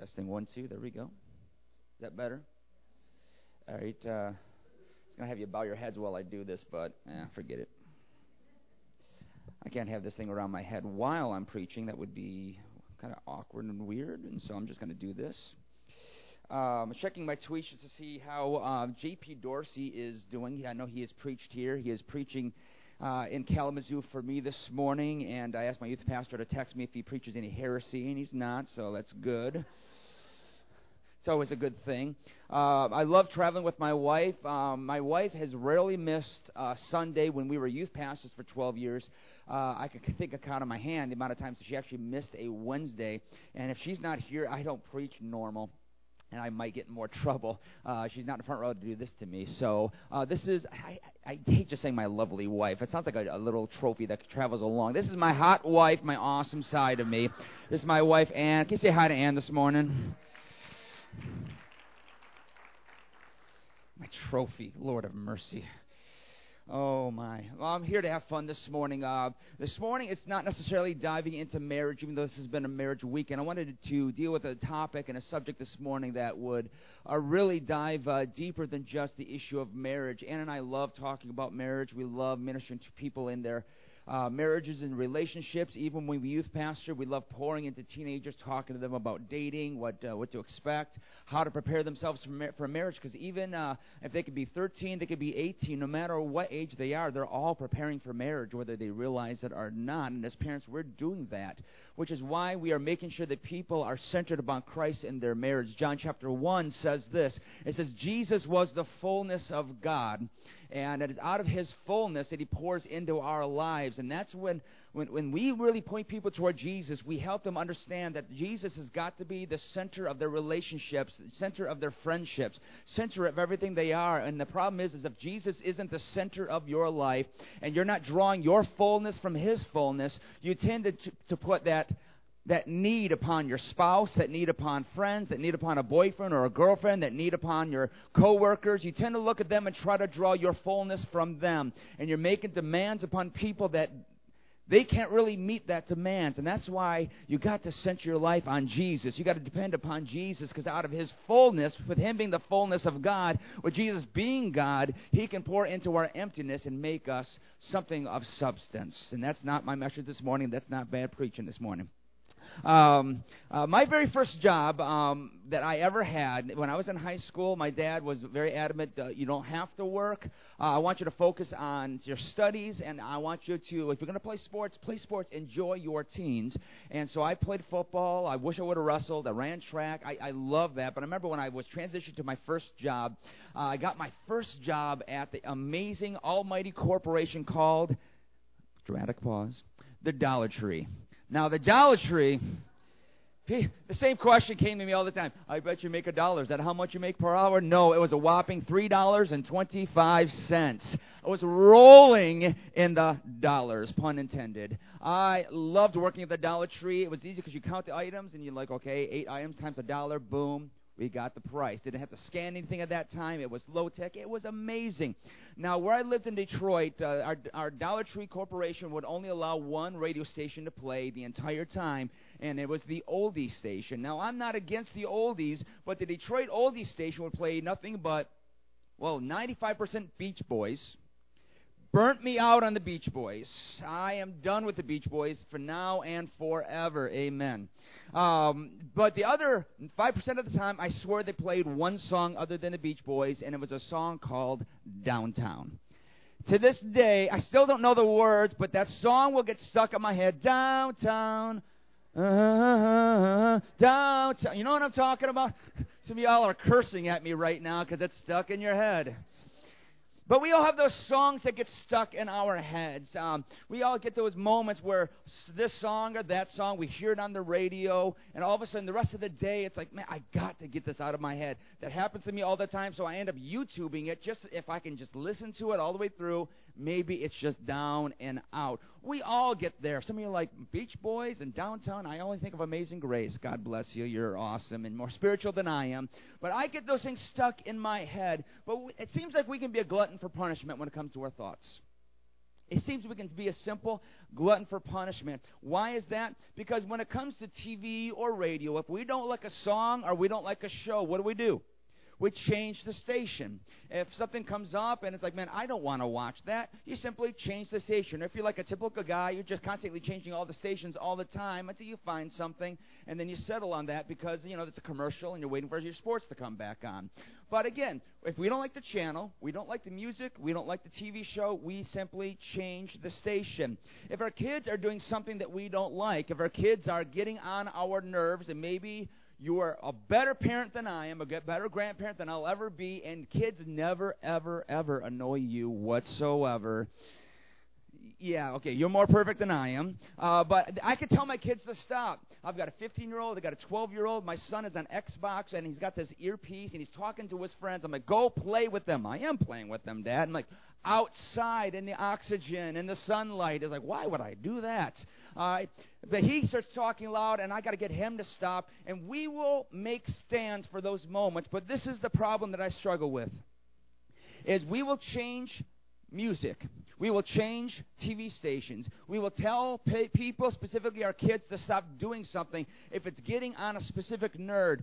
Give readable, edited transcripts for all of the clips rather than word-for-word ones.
Testing 1, 2. There we go. Is that better? All right. It's going to have you bow your heads while I do this, but forget it. I can't have this thing around my head while I'm preaching. That would be kind of awkward and weird, and so I'm just going to do this. Checking my tweets just to see how J.P. Dorsey is doing. I know he has preached here. He is preaching in Kalamazoo for me this morning, and I asked my youth pastor to text me if he preaches any heresy, and he's not, so that's good. It's always a good thing. I love traveling with my wife. My wife has rarely missed Sunday when we were youth pastors for 12 years. I can count on my hand the amount of times that she actually missed a Wednesday, and if she's not here, I don't preach normal. And I might get in more trouble. She's not in the front row to do this to me. So this is, I hate just saying my lovely wife. It sounds like a little trophy that travels along. This is my hot wife, my awesome side of me. This is my wife, Ann. Can you say hi to Ann this morning? My trophy, Lord of mercy. Oh, my. Well, I'm here to have fun this morning. This morning, it's not necessarily diving into marriage, even though this has been a marriage weekend. I wanted to deal with a topic and a subject this morning that would really dive deeper than just the issue of marriage. Ann and I love talking about marriage. We love ministering to people in their marriages and relationships. Even when we youth pastor, we love pouring into teenagers, talking to them about dating, what to expect, how to prepare themselves for marriage. Because even if they could be 13, they could be 18, no matter what age they are, they're all preparing for marriage, whether they realize it or not. And as parents, we're doing that, which is why we are making sure that people are centered upon Christ in their marriage. John chapter 1 says this. It says, Jesus was the fullness of God, and it is out of his fullness that he pours into our lives. And that's when we really point people toward Jesus, we help them understand that Jesus has got to be the center of their relationships, center of their friendships, center of everything they are. And the problem is if Jesus isn't the center of your life and you're not drawing your fullness from his fullness, you tend to put that need upon your spouse, that need upon friends, that need upon a boyfriend or a girlfriend, that need upon your coworkers. You tend to look at them and try to draw your fullness from them. And you're making demands upon people that they can't really meet that demands. And that's why you got to center your life on Jesus. You got to depend upon Jesus, because out of his fullness, with him being the fullness of God, with Jesus being God, he can pour into our emptiness and make us something of substance. And that's not my message this morning. That's not bad preaching this morning. My very first job that I ever had, when I was in high school, my dad was very adamant, you don't have to work. I want you to focus on your studies, and I want you to, if you're going to play sports, enjoy your teens. And so I played football. I wish I would have wrestled. I ran track. I love that. But I remember when I was transitioned to my first job, I got my first job at the amazing almighty corporation called, dramatic pause, the Dollar Tree. Now, the Dollar Tree, the same question came to me all the time. I bet you make $1. Is that how much you make per hour? No, it was a whopping $3.25. I was rolling in the dollars, pun intended. I loved working at the Dollar Tree. It was easy because you count the items, and you're like, okay, 8 items times $1, boom. We got the price. Didn't have to scan anything at that time. It was low-tech. It was amazing. Now, where I lived in Detroit, our Dollar Tree Corporation would only allow one radio station to play the entire time, and it was the oldies station. Now, I'm not against the oldies, but the Detroit oldies station would play nothing but, 95% Beach Boys. Burnt me out on the Beach Boys. I am done with the Beach Boys for now and forever. Amen. But the other 5% of the time, I swear they played one song other than the Beach Boys, and it was a song called Downtown. To this day, I still don't know the words, but that song will get stuck in my head. Downtown, downtown. You know what I'm talking about? Some of y'all are cursing at me right now because it's stuck in your head. But we all have those songs that get stuck in our heads. We all get those moments where this song or that song, we hear it on the radio, and all of a sudden the rest of the day, it's like, man, I got to get this out of my head. That happens to me all the time, so I end up YouTubing it just if I can just listen to it all the way through. Maybe it's just down and out. We all get there. Some of you are like, Beach Boys and Downtown, I only think of Amazing Grace. God bless you. You're awesome and more spiritual than I am. But I get those things stuck in my head. But it seems like we can be a glutton for punishment when it comes to our thoughts. It seems we can be a simple glutton for punishment. Why is that? Because when it comes to TV or radio, if we don't like a song or we don't like a show, what do? We change the station. If something comes up and it's like, man, I don't want to watch that, you simply change the station. If you're like a typical guy, you're just constantly changing all the stations all the time until you find something, and then you settle on that because, it's a commercial and you're waiting for your sports to come back on. But again, if we don't like the channel, we don't like the music, we don't like the TV show, we simply change the station. If our kids are doing something that we don't like, if our kids are getting on our nerves, and maybe you are a better parent than I am, a better grandparent than I'll ever be, and kids never, ever, ever annoy you whatsoever. Yeah, okay, you're more perfect than I am. But I can tell my kids to stop. I've got a 15-year-old, I've got a 12-year-old. My son is on Xbox, and he's got this earpiece, and he's talking to his friends. I'm like, go play with them. I am playing with them, Dad. I'm like, outside in the oxygen, in the sunlight. It's like, why would I do that? But he starts talking loud, and I got to get him to stop. And we will make stands for those moments. But this is the problem that I struggle with, is we will change music. We will change TV stations. We will tell people, specifically our kids, to stop doing something if it's getting on a specific nerve.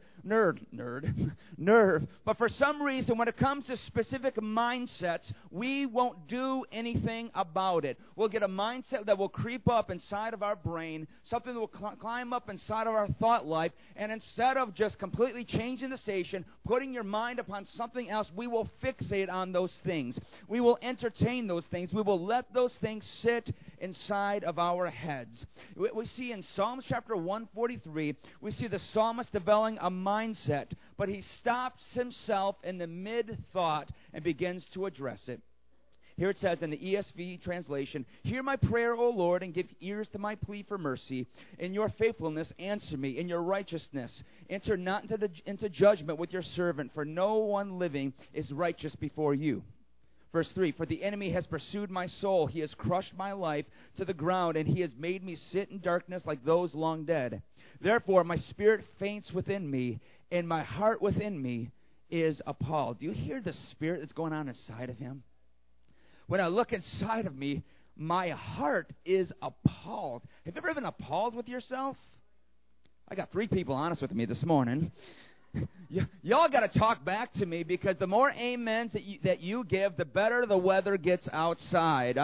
But for some reason, when it comes to specific mindsets, we won't do anything about it. We'll get a mindset that will creep up inside of our brain, something that will climb up inside of our thought life, and instead of just completely changing the station, putting your mind upon something else, we will fixate on those things. We will entertain those things. We will let those things sit inside of our heads. We see in Psalms chapter 143, we see the psalmist developing a mindset, but he stops himself in the mid-thought and begins to address it. Here it says in the ESV translation, "Hear my prayer, O Lord, and give ears to my plea for mercy. In your faithfulness answer me. In your righteousness enter not into judgment with your servant, for no one living is righteous before you." Verse 3, "For the enemy has pursued my soul. He has crushed my life to the ground, and he has made me sit in darkness like those long dead. Therefore my spirit faints within me, and my heart within me is appalled." Do you hear the spirit that's going on inside of him? When I look inside of me, my heart is appalled. Have you ever been appalled with yourself? I got 3 people honest with me this morning. Y'all got to talk back to me, because the more amens that you give, the better the weather gets outside.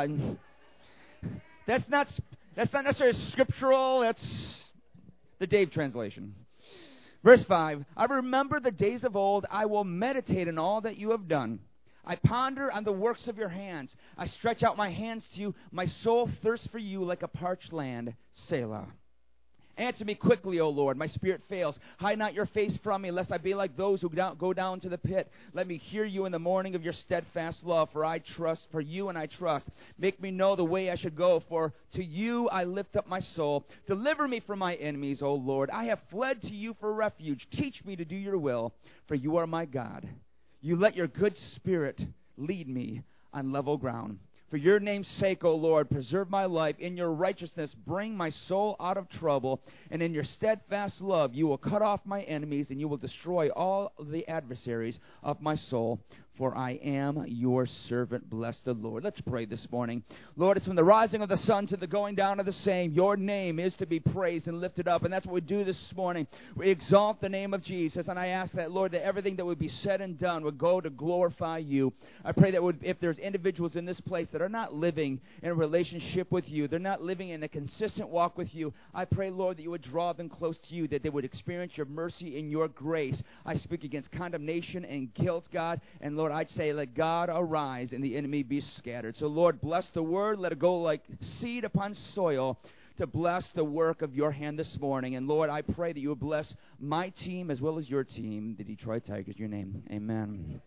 That's not necessarily scriptural. That's the Dave translation. Verse 5, "I remember the days of old. I will meditate on all that you have done. I ponder on the works of your hands. I stretch out my hands to you. My soul thirsts for you like a parched land. Selah. Answer me quickly, O Lord. My spirit fails. Hide not your face from me, lest I be like those who go down to the pit. Let me hear you in the morning of your steadfast love, for you and I trust. Make me know the way I should go, for to you I lift up my soul. Deliver me from my enemies, O Lord. I have fled to you for refuge. Teach me to do your will, for you are my God. You let your good spirit lead me on level ground. For your name's sake, O Lord, preserve my life. In your righteousness, bring my soul out of trouble. And in your steadfast love, you will cut off my enemies, and you will destroy all the adversaries of my soul. For I am your servant. Bless the Lord. Let's pray this morning. Lord, it's from the rising of the sun to the going down of the same. Your name is to be praised and lifted up. And that's what we do this morning. We exalt the name of Jesus. And I ask that, Lord, that everything that would be said and done would go to glorify you. I pray that if there's individuals in this place that are not living in a relationship with you, they're not living in a consistent walk with you, I pray, Lord, that you would draw them close to you, that they would experience your mercy and your grace. I speak against condemnation and guilt, God. And Lord, I'd say, let God arise and the enemy be scattered. So, Lord, bless the word. Let it go like seed upon soil to bless the work of your hand this morning. And, Lord, I pray that you would bless my team as well as your team, the Detroit Tigers. In your name, amen.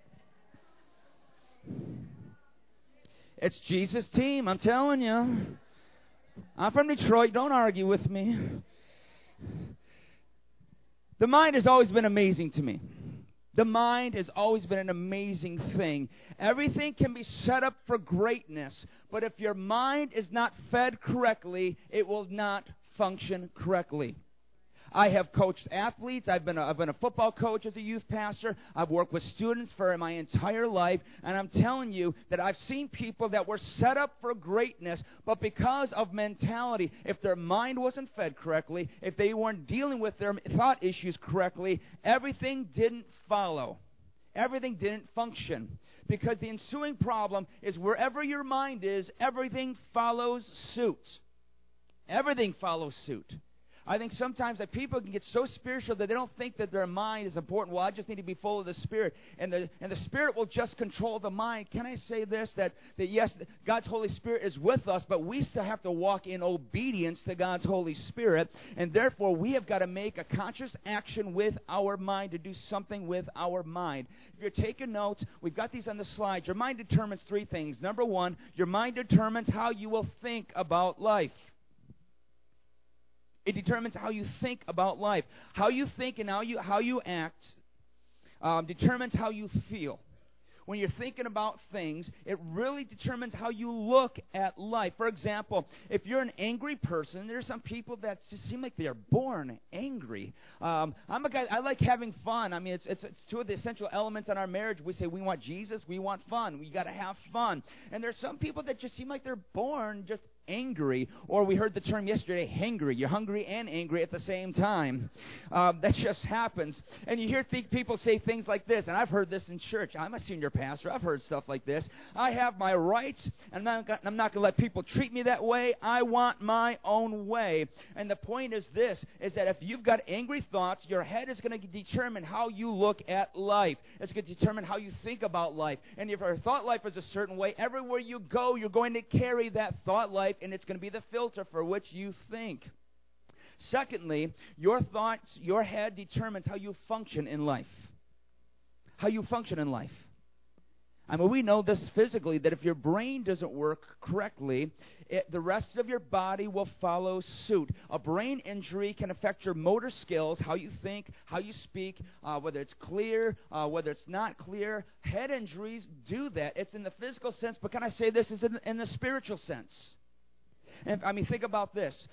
It's Jesus' team, I'm telling you. I'm from Detroit. Don't argue with me. The mind has always been amazing to me. The mind has always been an amazing thing. Everything can be set up for greatness, but if your mind is not fed correctly, it will not function correctly. I have coached athletes. I've been a football coach as a youth pastor. I've worked with students for my entire life. And I'm telling you that I've seen people that were set up for greatness, but because of mentality, if their mind wasn't fed correctly, if they weren't dealing with their thought issues correctly, everything didn't follow. Everything didn't function. Because the ensuing problem is wherever your mind is, everything follows suit. Everything follows suit. I think sometimes that people can get so spiritual that they don't think that their mind is important. Well, I just need to be full of the Spirit. And the Spirit will just control the mind. Can I say this? That yes, God's Holy Spirit is with us, but we still have to walk in obedience to God's Holy Spirit. And therefore, we have got to make a conscious action with our mind to do something with our mind. If you're taking notes, we've got these on the slides. Your mind determines three things. Number one, your mind determines how you will think about life. It determines how you think about life. How you think and how you act determines how you feel. When you're thinking about things, it really determines how you look at life. For example, if you're an angry person, there's some people that just seem like they are born angry. I'm a guy, I like having fun. I mean, it's two of the essential elements in our marriage. We say we want Jesus, we want fun. We got to have fun. And there's some people that just seem like they're born just angry, or we heard the term yesterday, hangry. You're hungry and angry at the same time. That just happens. And you hear people say things like this, and I've heard this in church. I'm a senior pastor. I've heard stuff like this. I have my rights, and I'm not going to let people treat me that way. I want my own way. And the point is this, is that if you've got angry thoughts, your head is going to determine how you look at life. It's going to determine how you think about life. And if your thought life is a certain way, everywhere you go, you're going to carry that thought life, and it's going to be the filter for which you think. Secondly, your thoughts, your head determines how you function in life. How you function in life. I mean, we know this physically, that if your brain doesn't work correctly, the rest of your body will follow suit. A brain injury can affect your motor skills, how you think, how you speak, whether it's clear, whether it's not clear. Head injuries do that. It's in the physical sense, but can I say this is in the spiritual sense? And, I mean, think about this.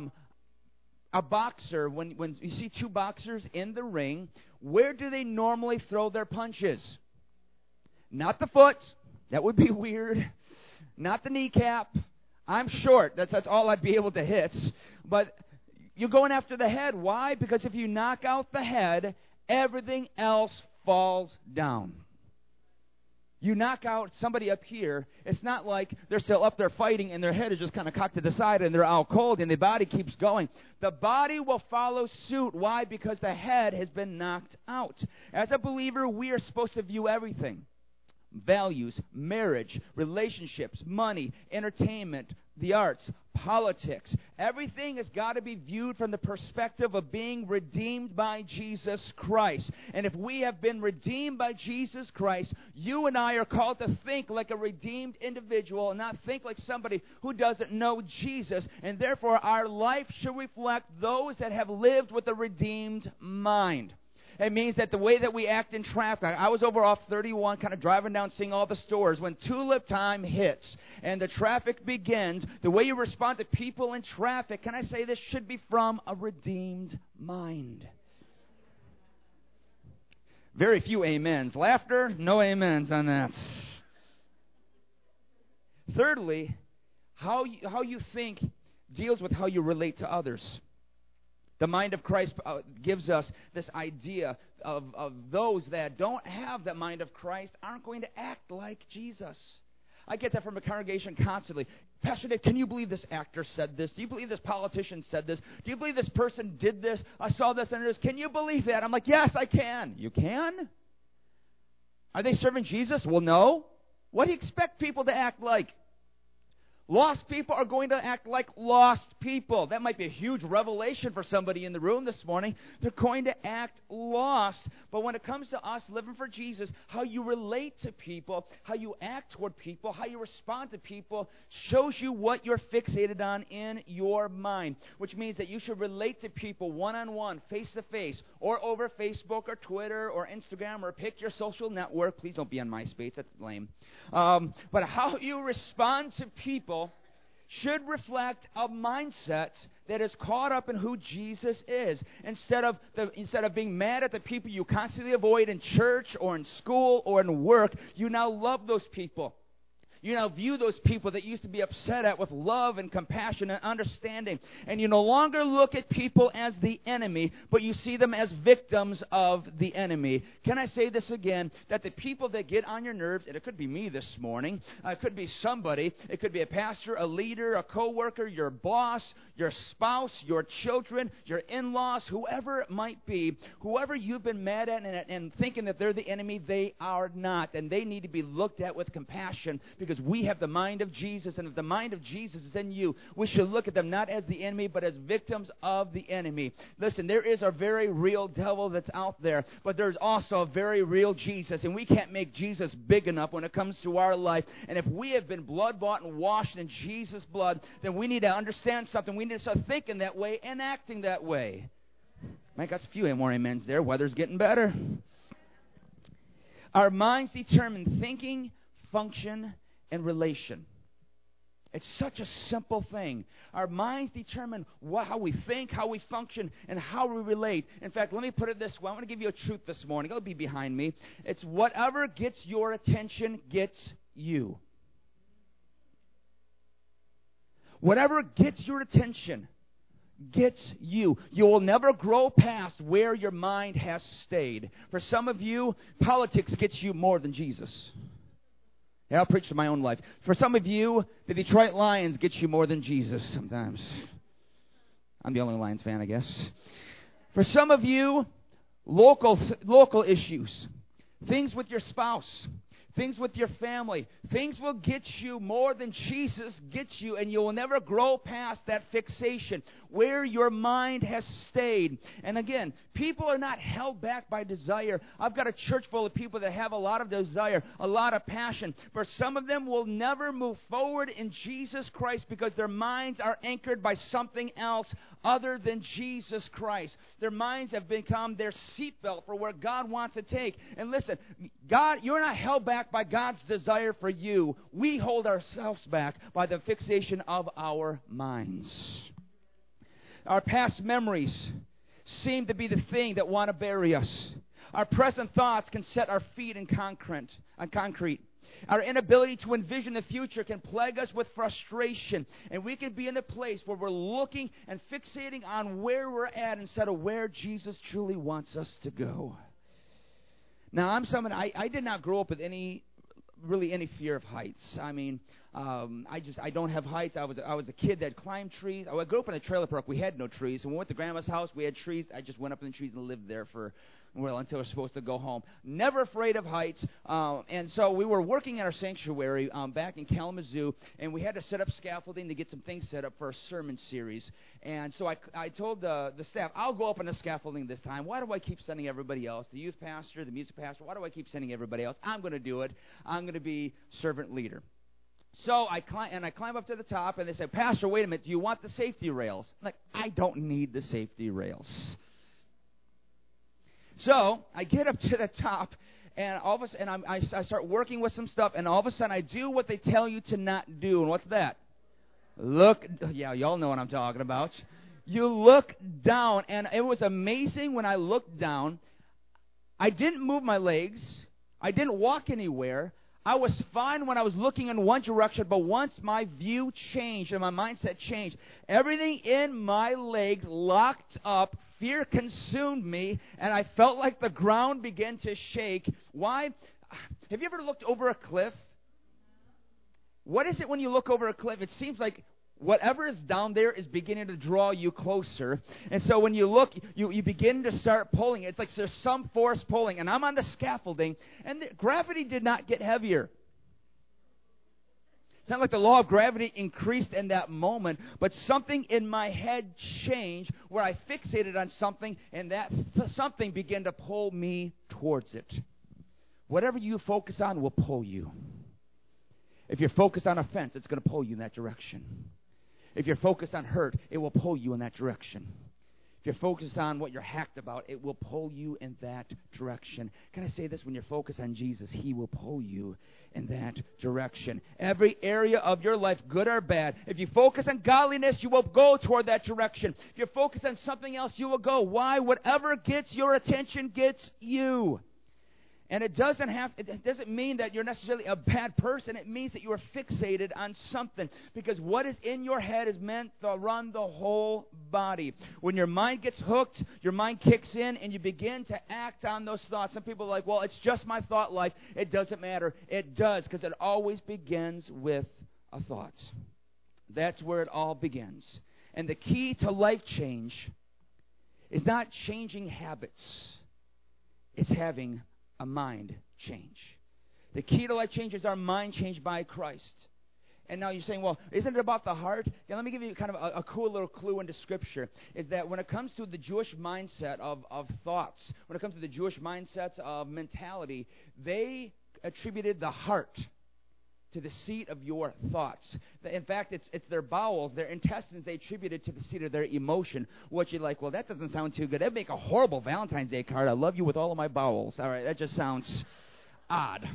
A boxer, when you see two boxers in the ring, where do they normally throw their punches? Not the foot. That would be weird. Not the kneecap. I'm short. That's all I'd be able to hit. But you're going after the head. Why? Because if you knock out the head, everything else falls down. You knock out somebody up here, it's not like they're still up there fighting and their head is just kind of cocked to the side and they're out cold and the body keeps going. The body will follow suit. Why? Because the head has been knocked out. As a believer, we are supposed to view everything. Values, marriage, relationships, money, entertainment, the arts, politics. Everything has got to be viewed from the perspective of being redeemed by Jesus Christ. And if we have been redeemed by Jesus Christ, you and I are called to think like a redeemed individual and not think like somebody who doesn't know Jesus. And therefore, our life should reflect those that have lived with a redeemed mind. It means that the way that we act in traffic, I was over off 31, kind of driving down, seeing all the stores. When tulip time hits and the traffic begins, the way you respond to people in traffic, can I say this, should be from a redeemed mind. Very few amens. Laughter, no amens on that. Thirdly, how you think deals with how you relate to others. The mind of Christ gives us this idea of those that don't have the mind of Christ aren't going to act like Jesus. I get that from a congregation constantly. Pastor Dave, can you believe this actor said this? Do you believe this politician said this? Do you believe this person did this? I saw this and this. Can you believe that? I'm like, yes, I can. You can? Are they serving Jesus? Well, no. What do you expect people to act like? Lost people are going to act like lost people. That might be a huge revelation for somebody in the room this morning. They're going to act lost. But when it comes to us living for Jesus, how you relate to people, how you act toward people, how you respond to people, shows you what you're fixated on in your mind. Which means that you should relate to people one-on-one, face-to-face, or over Facebook or Twitter or Instagram, or pick your social network. Please don't be on MySpace. That's lame. But how you respond to people should reflect a mindset that is caught up in who Jesus is. Instead of being mad at the people you constantly avoid in church or in school or in work, you now love those people. You now view those people that you used to be upset at with love and compassion and understanding. And you no longer look at people as the enemy, but you see them as victims of the enemy. Can I say this again? That the people that get on your nerves, and it could be me this morning, it could be somebody, it could be a pastor, a leader, a coworker, your boss, your spouse, your children, your in-laws, whoever it might be, whoever you've been mad at and thinking that they're the enemy, they are not. And they need to be looked at with compassion, because we have the mind of Jesus, and if the mind of Jesus is in you, we should look at them not as the enemy, but as victims of the enemy. Listen, there is a very real devil that's out there, but there's also a very real Jesus, and we can't make Jesus big enough when it comes to our life. And if we have been blood-bought and washed in Jesus' blood, then we need to understand something. We need to start thinking that way and acting that way. I got a few more amens there. Weather's getting better. Our minds determine thinking, function, and relation. It's such a simple thing. Our minds determine how we think, how we function, and how we relate. In fact, let me put it this way. I want to give you a truth this morning. It'll be behind me. It's whatever gets your attention gets you. Whatever gets your attention gets you. You will never grow past where your mind has stayed. For some of you, politics gets you more than Jesus. Yeah, I'll preach to my own life. For some of you, the Detroit Lions get you more than Jesus sometimes. I'm the only Lions fan, I guess. For some of you, local issues, things with your spouse, things with your family, things will get you more than Jesus gets you, and you will never grow past that fixation where your mind has stayed. And again, people are not held back by desire. I've got a church full of people that have a lot of desire, a lot of passion, but some of them will never move forward in Jesus Christ because their minds are anchored by something else other than Jesus Christ. Their minds have become their seatbelt for where God wants to take. And listen, God, you're not held back by God's desire for you. We hold ourselves back by the fixation of our minds. Our past memories seem to be the thing that want to bury us. Our present thoughts can set our feet in concrete. Our inability to envision the future can plague us with frustration, and we can be in a place where we're looking and fixating on where we're at instead of where Jesus truly wants us to go. Now, I'm someone, I did not grow up with any fear of heights. I mean, I don't have heights. I was a kid that climbed trees. I grew up in a trailer park. We had no trees. When we went to Grandma's house, we had trees. I just went up in the trees and lived there until I was supposed to go home. Never afraid of heights. And so we were working at our sanctuary back in Kalamazoo, and we had to set up scaffolding to get some things set up for a sermon series. And so I told the staff, I'll go up on the scaffolding this time. Why do I keep sending everybody else? The youth pastor, the music pastor, why do I keep sending everybody else? I'm going to do it. I'm going to be servant leader. So I climb up to the top, and they say, Pastor, wait a minute, do you want the safety rails? I'm like, I don't need the safety rails. So I get up to the top, and all of a sudden I start working with some stuff, and all of a sudden I do what they tell you to not do. And what's that? Yeah, y'all know what I'm talking about. You look down, and it was amazing when I looked down. I didn't move my legs. I didn't walk anywhere. I was fine when I was looking in one direction, but once my view changed and my mindset changed, everything in my legs locked up. Fear consumed me, and I felt like the ground began to shake. Why? Have you ever looked over a cliff? What is it when you look over a cliff? It seems like whatever is down there is beginning to draw you closer. And so when you look, you begin to start pulling. It's like there's some force pulling. And I'm on the scaffolding, and gravity did not get heavier. It's not like the law of gravity increased in that moment, but something in my head changed where I fixated on something, and that something began to pull me towards it. Whatever you focus on will pull you. If you're focused on offense, it's going to pull you in that direction. If you're focused on hurt, it will pull you in that direction. If you're focused on what you're hacked about, it will pull you in that direction. Can I say this? When you're focused on Jesus, He will pull you in that direction. Every area of your life, good or bad, if you focus on godliness, you will go toward that direction. If you're focused on something else, you will go. Why? Whatever gets your attention gets you. And it doesn't mean that you're necessarily a bad person. It means that you are fixated on something. Because what is in your head is meant to run the whole body. When your mind gets hooked, your mind kicks in, and you begin to act on those thoughts. Some people are like, well, it's just my thought life. It doesn't matter. It does, because it always begins with a thought. That's where it all begins. And the key to life change is not changing habits. It's having a mind change. The key to life change is our mind changed by Christ. And now you're saying, well, isn't it about the heart? Yeah, let me give you kind of a cool little clue into Scripture, is that when it comes to the Jewish mindset of thoughts, when it comes to the Jewish mindsets of mentality, they attributed the heart to the seat of your thoughts. In fact, it's their bowels, their intestines, they attributed to the seat of their emotion. What you're like, well, that doesn't sound too good. That'd make a horrible Valentine's Day card. I love you with all of my bowels. All right, that just sounds odd.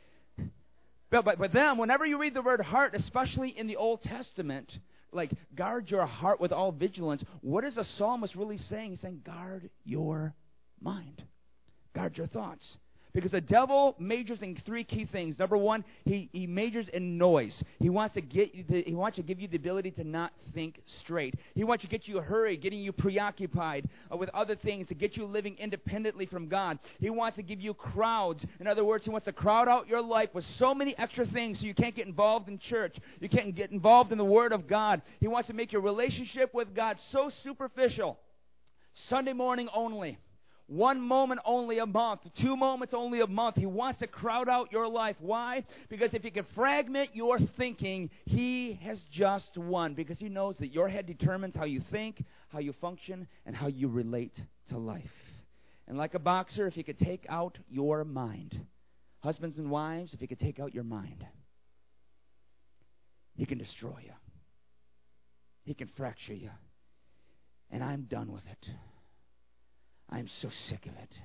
But then, whenever you read the word heart, especially in the Old Testament, like, guard your heart with all vigilance, what is a psalmist really saying? He's saying, guard your mind. Guard your thoughts. Because the devil majors in three key things. Number one, he majors in noise. He wants to give you the ability to not think straight. He wants to get you hurried, getting you preoccupied with other things, to get you living independently from God. He wants to give you crowds. In other words, he wants to crowd out your life with so many extra things so you can't get involved in church. You can't get involved in the Word of God. He wants to make your relationship with God so superficial. Sunday morning only. 1 moment only a month, 2 moments only a month. He wants to crowd out your life. Why? Because if he can fragment your thinking, he has just won. Because he knows that your head determines how you think, how you function, and how you relate to life. And like a boxer, if he could take out your mind, husbands and wives, if he could take out your mind, he can destroy you. He can fracture you. And I'm done with it. I'm so sick of it.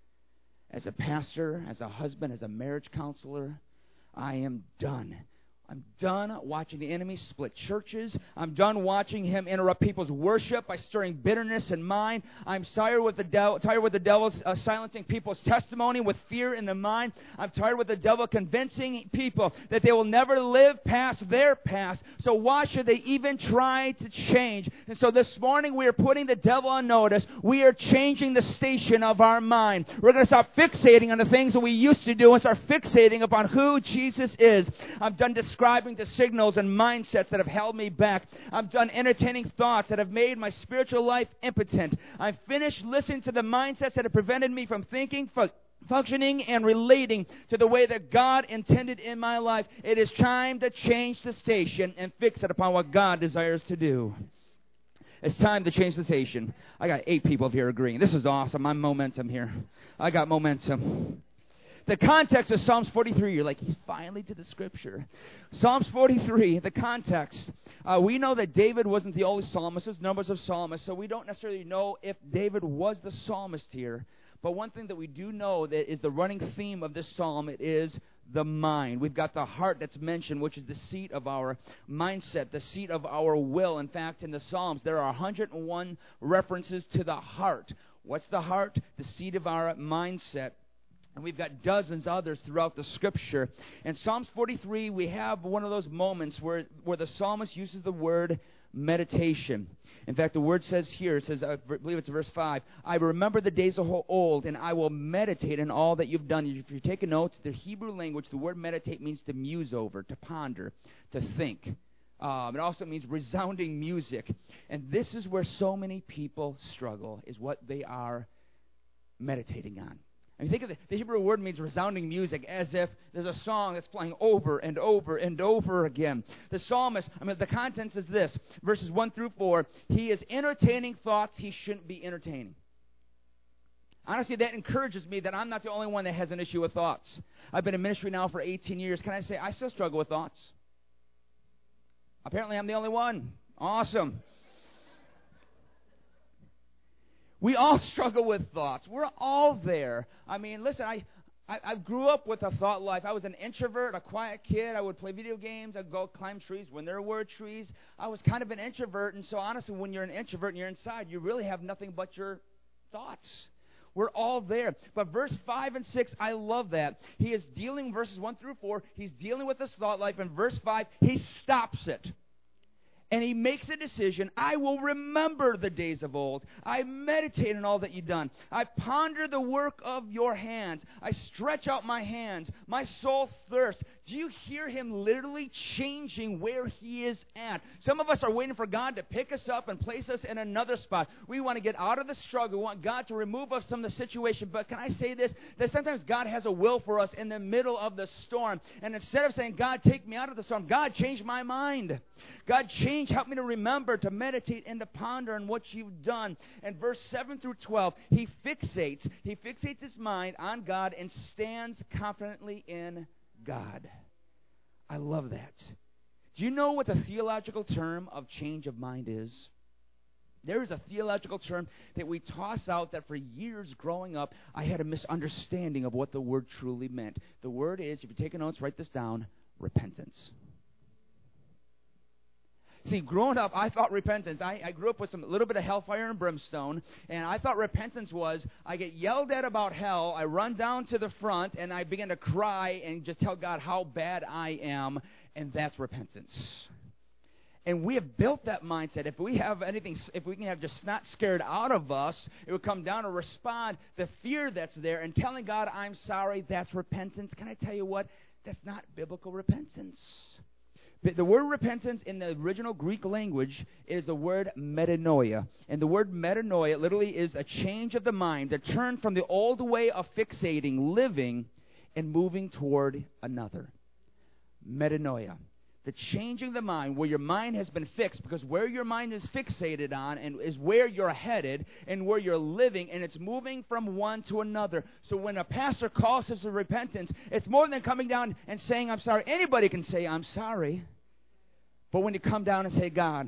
As a pastor, as a husband, as a marriage counselor, I am done. I'm done watching the enemy split churches. I'm done watching him interrupt people's worship by stirring bitterness in mind. I'm tired with the devil silencing people's testimony with fear in the mind. I'm tired with the devil convincing people that they will never live past their past. So why should they even try to change? And so this morning we are putting the devil on notice. We are changing the station of our mind. We're going to stop fixating on the things that we used to do and start fixating upon who Jesus is. I'm done describing the signals and mindsets that have held me back. I'm done entertaining thoughts that have made my spiritual life impotent. I'm finished listening to the mindsets that have prevented me from thinking, functioning, and relating to the way that God intended in my life. It is time to change the station and fix it upon what God desires to do. It's time to change the station. I got 8 people here agreeing. This is awesome. I'm momentum here. I got momentum. The context of Psalms 43, you're like, he's finally to the Scripture. Psalms 43, the context. We know that David wasn't the only psalmist. There's numbers of psalmists, so we don't necessarily know if David was the psalmist here. But one thing that we do know that is the running theme of this psalm, it is the mind. We've got the heart that's mentioned, which is the seat of our mindset, the seat of our will. In fact, in the Psalms, there are 101 references to the heart. What's the heart? The seat of our mindset. And we've got dozens others throughout the Scripture. In Psalms 43, we have one of those moments where the psalmist uses the word meditation. In fact, the word says here, it says, I believe it's verse 5, I remember the days of old, and I will meditate in all that you've done. If you're taking notes, the Hebrew language, the word meditate means to muse over, to ponder, to think. It also means resounding music. And this is where so many people struggle, is what they are meditating on. I mean, think of the Hebrew word means resounding music, as if there's a song that's playing over and over and over again. The psalmist, the contents is this, verses 1 through 4, he is entertaining thoughts he shouldn't be entertaining. Honestly, that encourages me that I'm not the only one that has an issue with thoughts. I've been in ministry now for 18 years. Can I say I still struggle with thoughts? Apparently, I'm the only one. Awesome. We all struggle with thoughts. We're all there. I mean, listen, I grew up with a thought life. I was an introvert, a quiet kid. I would play video games. I'd go climb trees when there were trees. I was kind of an introvert, and so honestly, when you're an introvert and you're inside, you really have nothing but your thoughts. We're all there. But verse 5 and 6, I love that. He is dealing, verses 1 through 4, he's dealing with this thought life. In verse 5, he stops it. And he makes a decision. I will remember the days of old. I meditate on all that you've done. I ponder the work of your hands. I stretch out my hands. My soul thirsts. Do you hear him literally changing where he is at? Some of us are waiting for God to pick us up and place us in another spot. We want to get out of the struggle. We want God to remove us from the situation. But can I say this? That sometimes God has a will for us in the middle of the storm. And instead of saying, God, take me out of the storm, God, change my mind. God, help me to remember, to meditate, and to ponder on what you've done. And verse 7 through 12, he fixates his mind on God and stands confidently in God. I love that. Do you know what the theological term of change of mind is? There is a theological term that we toss out that for years growing up, I had a misunderstanding of what the word truly meant. The word is, if you're taking notes, write this down, repentance. See, growing up, I thought repentance, I grew up with a little bit of hellfire and brimstone, and I thought repentance was, I get yelled at about hell, I run down to the front, and I begin to cry and just tell God how bad I am, and that's repentance. And we have built that mindset. If we can have just snot scared out of us, it would come down to respond, the fear that's there, and telling God, I'm sorry, that's repentance. Can I tell you what? That's not biblical repentance. The word repentance in the original Greek language is the word metanoia. And the word metanoia literally is a change of the mind, a turn from the old way of fixating, living, and moving toward another. Metanoia. The changing the mind, where your mind has been fixed, because where your mind is fixated on and is where you're headed and where you're living, and it's moving from one to another. So when a pastor calls us to repentance, it's more than coming down and saying, I'm sorry. Anybody can say, I'm sorry. But when you come down and say, God,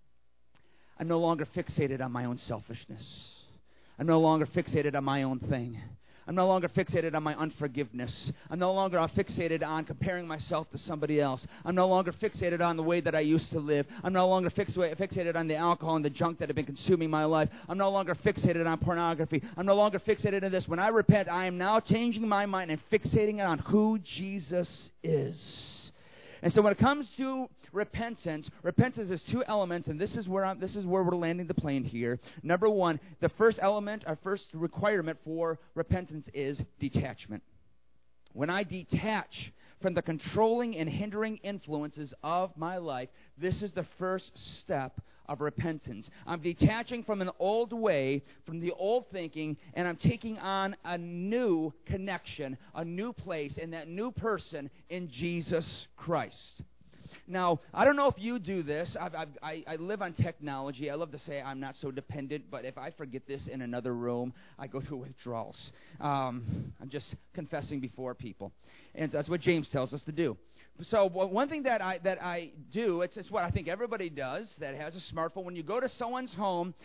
I'm no longer fixated on my own selfishness. I'm no longer fixated on my own thing. I'm no longer fixated on my unforgiveness. I'm no longer fixated on comparing myself to somebody else. I'm no longer fixated on the way that I used to live. I'm no longer fixated on the alcohol and the junk that have been consuming my life. I'm no longer fixated on pornography. I'm no longer fixated on this. When I repent, I am now changing my mind and fixating it on who Jesus is. And so when it comes to repentance is two elements, and this is where we're landing the plane here. Number one, the first element, our first requirement for repentance is detachment. When I detach from the controlling and hindering influences of my life, this is the first step of repentance. I'm detaching from an old way, from the old thinking, and I'm taking on a new connection, a new place, and that new person in Jesus Christ. Now, I don't know if you do this. I live on technology. I love to say I'm not so dependent, but if I forget this in another room, I go through withdrawals. I'm just confessing before people. And that's what James tells us to do. So one thing that I do, it's what I think everybody does that has a smartphone. When you go to someone's home,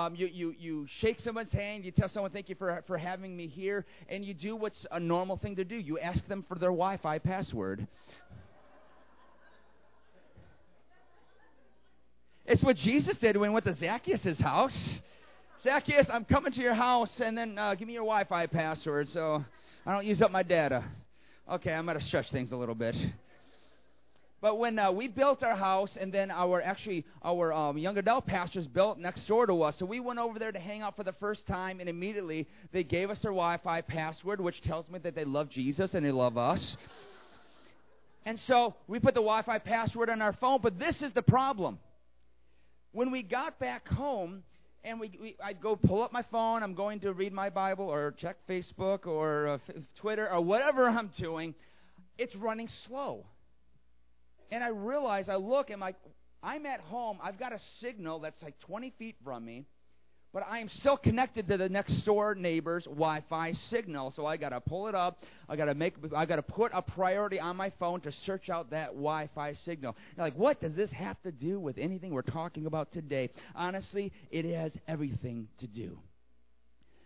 you shake someone's hand, you tell someone, thank you for having me here, and you do what's a normal thing to do. You ask them for their Wi-Fi password. It's what Jesus did when he went to Zacchaeus' house. Zacchaeus, I'm coming to your house, and then give me your Wi-Fi password so I don't use up my data. Okay, I'm going to stretch things a little bit. But when we built our house, and then our young adult pastors built next door to us, so we went over there to hang out for the first time, and immediately they gave us their Wi-Fi password, which tells me that they love Jesus and they love us. And so we put the Wi-Fi password on our phone, but this is the problem. When we got back home, and I'd go pull up my phone, I'm going to read my Bible or check Facebook or Twitter or whatever I'm doing, it's running slow. And I realize, I look, and I'm at home, I've got a signal that's like 20 feet from me, but I am still connected to the next door neighbor's Wi-Fi signal. So I got to pull it up. I got to put a priority on my phone to search out that Wi-Fi signal. You're like, what does this have to do with anything we're talking about today? Honestly, it has everything to do.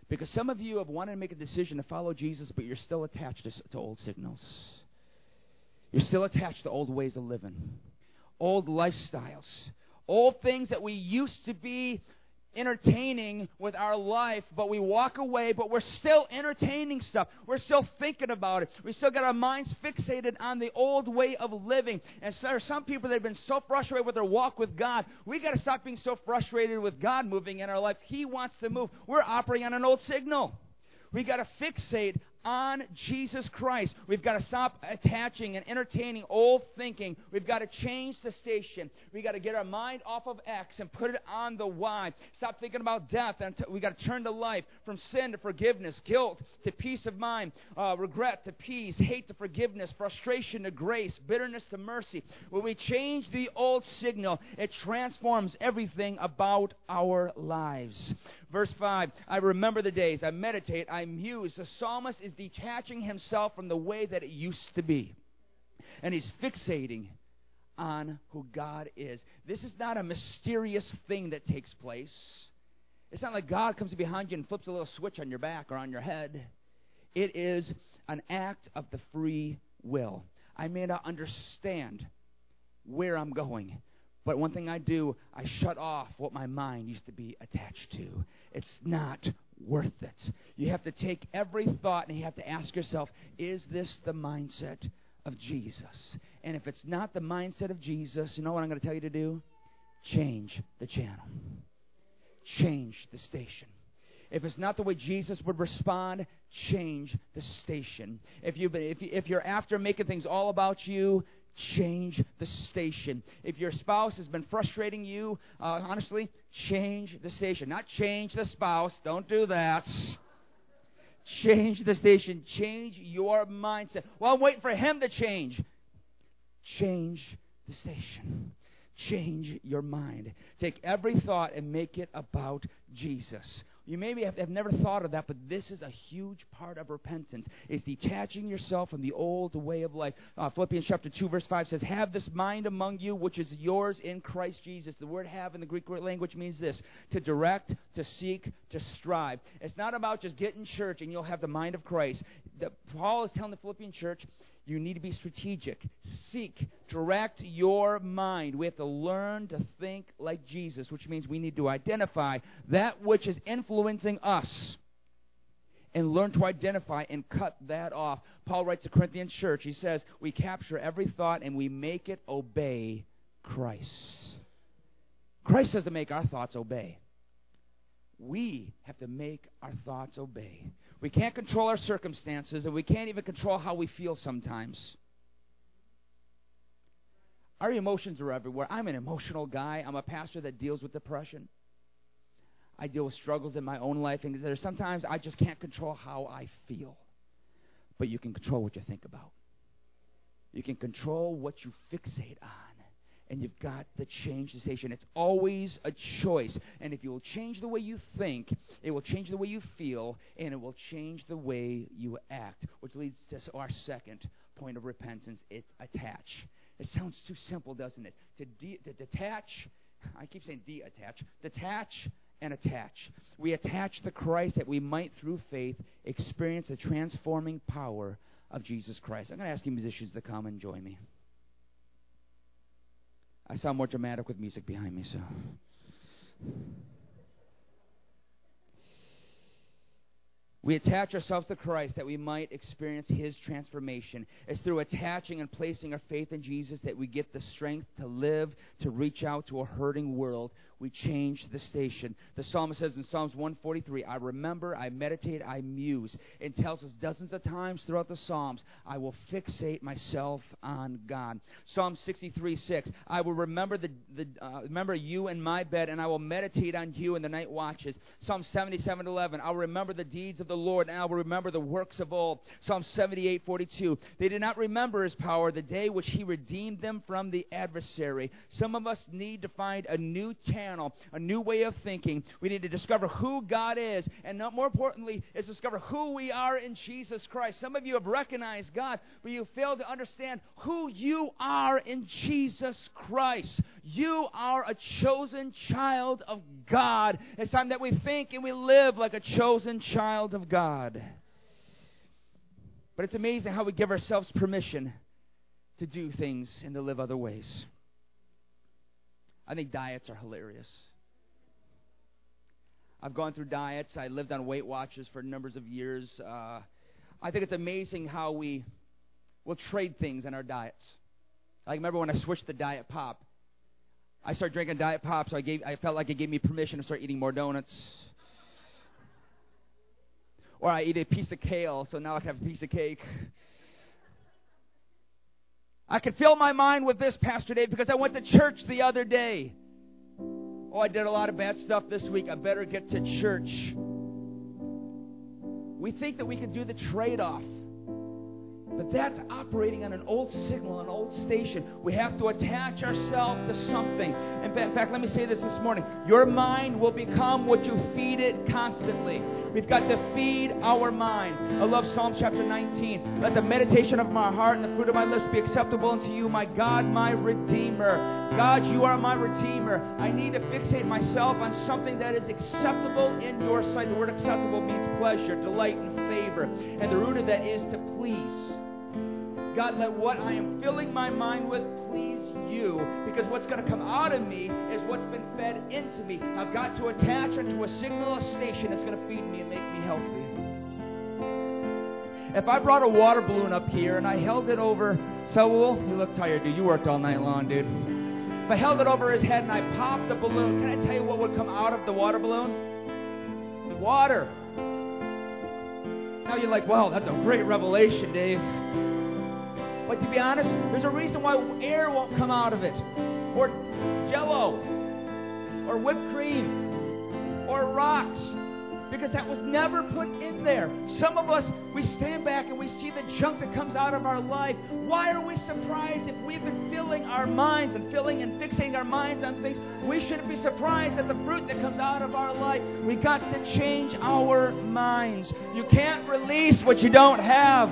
Because some of you have wanted to make a decision to follow Jesus, but you're still attached to old signals. You're still attached to old ways of living, old lifestyles, old things that we used to be entertaining with our life, but we walk away, but we're still entertaining stuff. We're still thinking about it. We still got our minds fixated on the old way of living. And so there are some people that have been so frustrated with their walk with God. We got to stop being so frustrated with God moving in our life. He wants to move. We're operating on an old signal. We got to fixate on Jesus Christ. We've got to stop attaching and entertaining old thinking. We've got to change the station. We've got to get our mind off of X and put it on the Y. Stop thinking about death. And we've got to turn to life, from sin to forgiveness, guilt to peace of mind, regret to peace, hate to forgiveness, frustration to grace, bitterness to mercy. When we change the old signal, it transforms everything about our lives. Verse 5, I remember the days, I meditate, I muse. The psalmist is detaching himself from the way that it used to be. And he's fixating on who God is. This is not a mysterious thing that takes place. It's not like God comes behind you and flips a little switch on your back or on your head. It is an act of the free will. I may not understand where I'm going, but one thing I do, I shut off what my mind used to be attached to. It's not worth it. You have to take every thought and you have to ask yourself, is this the mindset of Jesus? And if it's not the mindset of Jesus, you know what I'm going to tell you to do? Change the channel. Change the station. If it's not the way Jesus would respond, change the station. If you're after making things all about you, change the station. If your spouse has been frustrating you, honestly, change the station. Not change the spouse. Don't do that. Change the station. Change your mindset. Well, I'm waiting for him to change. Change the station. Change your mind. Take every thought and make it about Jesus. You maybe have never thought of that, but this is a huge part of repentance. It's detaching yourself from the old way of life. Philippians chapter 2, verse 5 says, have this mind among you, which is yours in Christ Jesus. The word have in the Greek language means this: to direct, to seek, to strive. It's not about just getting church and you'll have the mind of Christ. Paul is telling the Philippian church, you need to be strategic. Seek, direct your mind. We have to learn to think like Jesus, which means we need to identify that which is influencing us and learn to identify and cut that off. Paul writes to the Corinthian church, he says, we capture every thought and we make it obey Christ. Christ doesn't make our thoughts obey. We have to make our thoughts obey. We can't control our circumstances, and we can't even control how we feel sometimes. Our emotions are everywhere. I'm an emotional guy. I'm a pastor that deals with depression. I deal with struggles in my own life, and there's sometimes I just can't control how I feel. But you can control what you think about. You can control what you fixate on. And you've got to change the station. It's always a choice. And if you will change the way you think, it will change the way you feel, and it will change the way you act. Which leads to our second point of repentance. It's attach. It sounds too simple, doesn't it? To detach, I keep saying detach. Detach and attach. We attach to Christ that we might, through faith, experience the transforming power of Jesus Christ. I'm going to ask you musicians to come and join me. I sound more dramatic with music behind me, so. We attach ourselves to Christ that we might experience His transformation. It's through attaching and placing our faith in Jesus that we get the strength to live, to reach out to a hurting world. We change the station. The psalmist says in Psalms 143, I remember, I meditate, I muse. It tells us dozens of times throughout the Psalms, I will fixate myself on God. Psalm 63:6, I will remember remember you in my bed, and I will meditate on you in the night watches. Psalm 77:11, I will remember the deeds of the Lord, and I will remember the works of old. Psalm 78:42, they did not remember His power, the day which He redeemed them from the adversary. Some of us need to find a new channel, a new way of thinking. We need to discover who God is, and more importantly, is discover who we are in Jesus Christ. Some of you have recognized God, but you failed to understand who you are in Jesus Christ. You are a chosen child of God. It's time that we think and we live like a chosen child of God. But it's amazing how we give ourselves permission to do things and to live other ways. I think diets are hilarious. I've gone through diets. I lived on Weight Watchers for numbers of years. I think it's amazing how we will trade things in our diets. I remember when I switched to Diet Pop. I started drinking Diet Pop, so I felt like it gave me permission to start eating more donuts. Or I eat a piece of kale, so now I can have a piece of cake. I could fill my mind with this, Pastor Dave, because I went to church the other day. Oh, I did a lot of bad stuff this week. I better get to church. We think that we can do the trade-off. But that's operating on an old signal, an old station. We have to attach ourselves to something. In fact, let me say this morning. Your mind will become what you feed it constantly. We've got to feed our mind. I love Psalm chapter 19. Let the meditation of my heart and the fruit of my lips be acceptable unto you, my God, my Redeemer. God, you are my Redeemer. I need to fixate myself on something that is acceptable in your sight. The word acceptable means pleasure, delight, and favor. And the root of that is to please. God, let what I am filling my mind with please you, because what's going to come out of me is what's been fed into me. I've got to attach onto a signal, a station that's going to feed me and make me healthy. If I brought a water balloon up here and I held it over Saul, you look tired, dude. You worked all night long, dude. If I held it over his head and I popped the balloon, can I tell you what would come out of the water balloon? Water. Now you're like, wow, that's a great revelation, Dave. But to be honest, there's a reason why air won't come out of it. Or Jell-O. Or whipped cream. Or rocks. Because that was never put in there. Some of us, we stand back and we see the junk that comes out of our life. Why are we surprised if we've been filling our minds and fixating our minds on things? We shouldn't be surprised at the fruit that comes out of our life. We got to change our minds. You can't release what you don't have.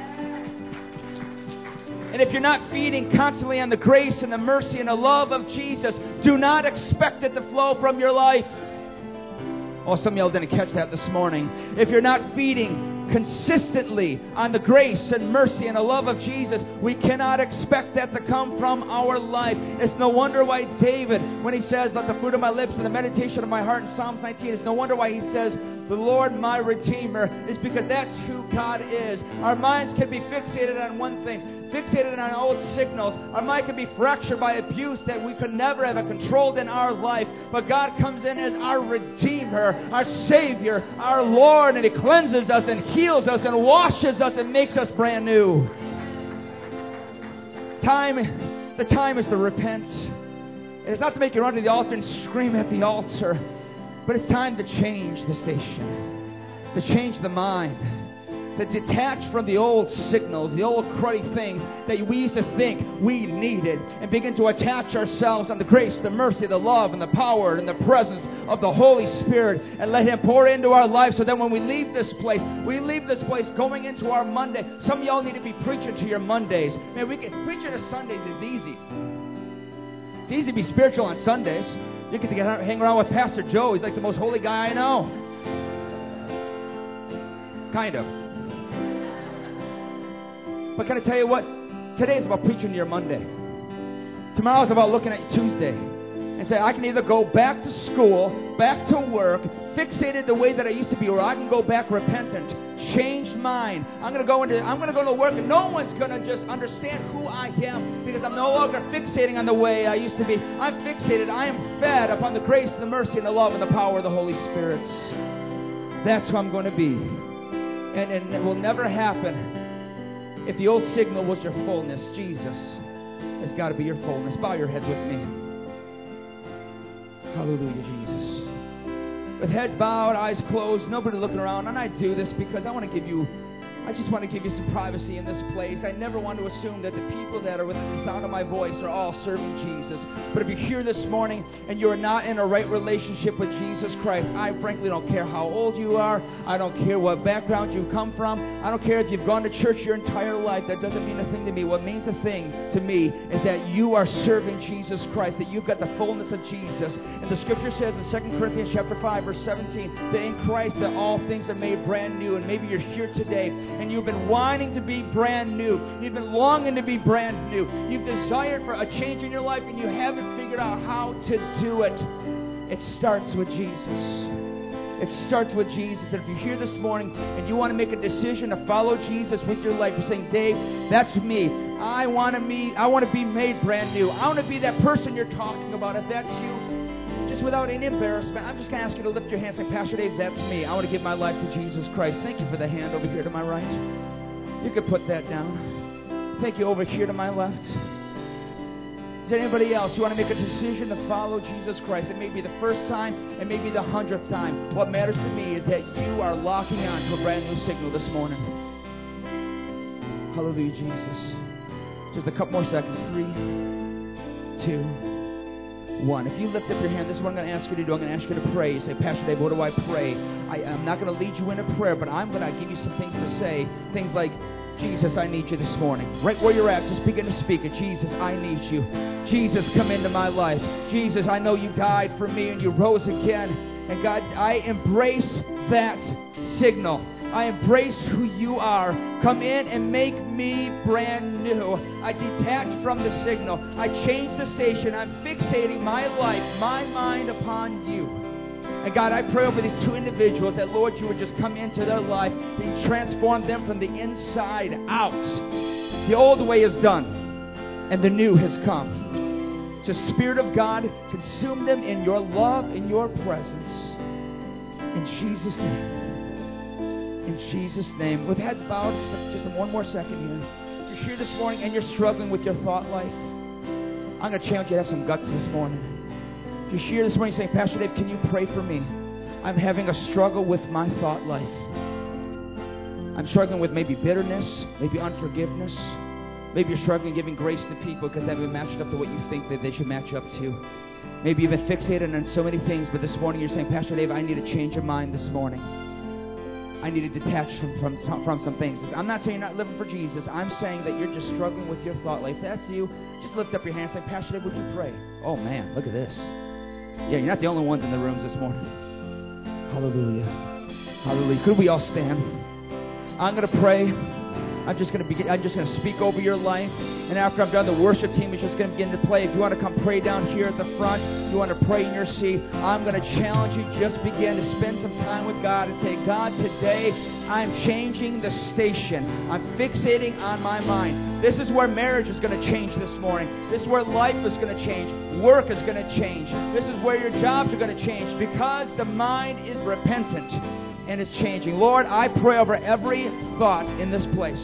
And if you're not feeding constantly on the grace and the mercy and the love of Jesus, do not expect it to flow from your life. Oh, some of y'all didn't catch that this morning. If you're not feeding consistently on the grace and mercy and the love of Jesus, we cannot expect that to come from our life. It's no wonder why David, when he says, let the fruit of my lips and the meditation of my heart in Psalms 19, it's no wonder why he says, the Lord my Redeemer, is because that's who God is. Our minds can be fixated on one thing, fixated on old signals. Our mind can be fractured by abuse that we could never have controlled in our life. But God comes in as our Redeemer, our Savior, our Lord, and He cleanses us and heals us and washes us and makes us brand new. The time is to repent. And it's not to make you run to the altar and scream at the altar, but it's time to change the station, to change the mind, to detach from the old signals, the old cruddy things that we used to think we needed, and begin to attach ourselves on the grace, the mercy, the love, and the power and the presence of the Holy Spirit, and let Him pour into our lives so that when we leave this place going into our Monday. Some of y'all need to be preaching to your Mondays. Man, preaching to Sundays is easy. It's easy to be spiritual on Sundays. You get to hang around with Pastor Joe. He's like the most holy guy I know. Kind of. But can I tell you what? Today is about preaching to your Monday. Tomorrow is about looking at your Tuesday and say, I can either go back to school, back to work, fixated the way that I used to be, or I can go back repentant, changed mind. I'm going to go to work, and no one's going to just understand who I am, because I'm no longer fixating on the way I used to be. I'm fixated. I am fed upon the grace, the mercy, and the love, and the power of the Holy Spirit. That's who I'm going to be. And it will never happen if the old signal was your fullness. Jesus has got to be your fullness. Bow your heads with me. Hallelujah, Jesus. With heads bowed, eyes closed, nobody looking around. And I do this because I want to give you I just want to give you some privacy in this place. I never want to assume that the people that are within the sound of my voice are all serving Jesus. But if you're here this morning and you're not in a right relationship with Jesus Christ, I frankly don't care how old you are. I don't care what background you come from. I don't care if you've gone to church your entire life. That doesn't mean a thing to me. What means a thing to me is that you are serving Jesus Christ, that you've got the fullness of Jesus. And the scripture says in 2 Corinthians chapter 5, verse 17, that in Christ that all things are made brand new. And maybe you're here today and you've been wanting to be brand new. You've been longing to be brand new. You've desired for a change in your life and you haven't figured out how to do it. It starts with Jesus. It starts with Jesus. And if you're here this morning and you want to make a decision to follow Jesus with your life, you're saying, Dave, that's me. I want to be made brand new. I want to be that person you're talking about. If that's you, just without any embarrassment, I'm just going to ask you to lift your hands and say, Pastor Dave, that's me. I want to give my life to Jesus Christ. Thank you for the hand over here to my right. You could put that down. Thank you over here to my left. Is there anybody else who want to make a decision to follow Jesus Christ? It may be the first time, it may be the 100th time. What matters to me is that you are locking on to a brand new signal this morning. Hallelujah, Jesus. Just a couple more seconds. 3, 2, 1. If you lift up your hand, this is what I'm going to ask you to do. I'm going to ask you to pray. You say, Pastor Dave, what do I pray? I'm not going to lead you into prayer, but I'm going to give you some things to say. Things like, Jesus, I need you this morning. Right where you're at, just begin to speak it. Jesus, I need you. Jesus, come into my life. Jesus, I know you died for me and you rose again. And God, I embrace that signal. I embrace who you are. Come in and make me brand new. I detach from the signal. I change the station. I'm fixating my life, my mind upon you. And God, I pray over these two individuals that, Lord, you would just come into their life and transform them from the inside out. The old way is done, and the new has come. So, Spirit of God, consume them in your love, in your presence. In Jesus' name. In Jesus' name. With heads bowed, just one more second here. If you're here this morning and you're struggling with your thought life, I'm going to challenge you to have some guts this morning. If you're here this morning saying, Pastor Dave, can you pray for me? I'm having a struggle with my thought life. I'm struggling with maybe bitterness, maybe unforgiveness. Maybe you're struggling giving grace to people because they haven't matched up to what you think that they should match up to. Maybe you've been fixated on so many things, but this morning you're saying, Pastor Dave, I need a change of mind this morning. I need to detach from some things. I'm not saying you're not living for Jesus. I'm saying that you're just struggling with your thought life. If that's you, just lift up your hand and say, Pastor Dave, would you pray? Oh, man, look at this. Yeah, you're not the only ones in the rooms this morning. Hallelujah. Hallelujah. Could we all stand? I'm going to pray. I'm just going to speak over your life. And after I'm done, the worship team is just going to begin to play. If you want to come pray down here at the front, you want to pray in your seat, I'm going to challenge you. Just begin to spend some time with God and say, God, today I'm changing the station. I'm fixating on my mind. This is where marriage is going to change this morning. This is where life is going to change. Work is going to change. This is where your jobs are going to change because the mind is repentant and it's changing. Lord, I pray over every thought in this place.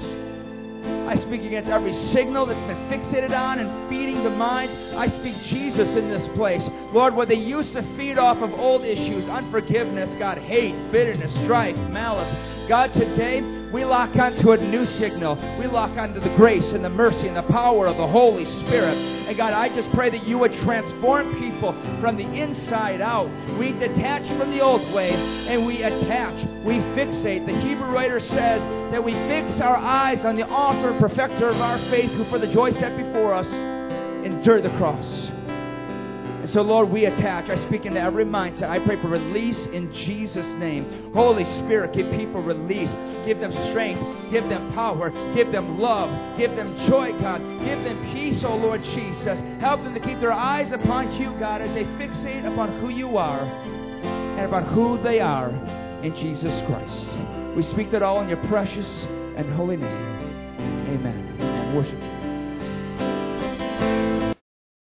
I speak against every signal that's been fixated on and feeding the mind. I speak Jesus in this place. Lord, where they used to feed off of old issues, unforgiveness, God, hate, bitterness, strife, malice. God, today we lock onto a new signal. We lock onto the grace and the mercy and the power of the Holy Spirit. And God, I just pray that you would transform people from the inside out. We detach from the old way and we attach, we fixate. The Hebrew writer says that we fix our eyes on the author and perfecter of our faith, who for the joy set before us endured the cross. And so, Lord, we attach. I speak into every mindset. I pray for release in Jesus' name. Holy Spirit, give people release. Give them strength. Give them power. Give them love. Give them joy, God. Give them peace, oh Lord Jesus. Help them to keep their eyes upon you, God, as they fixate upon who you are and about who they are in Jesus Christ. We speak that all in your precious and holy name. Amen. Worship you.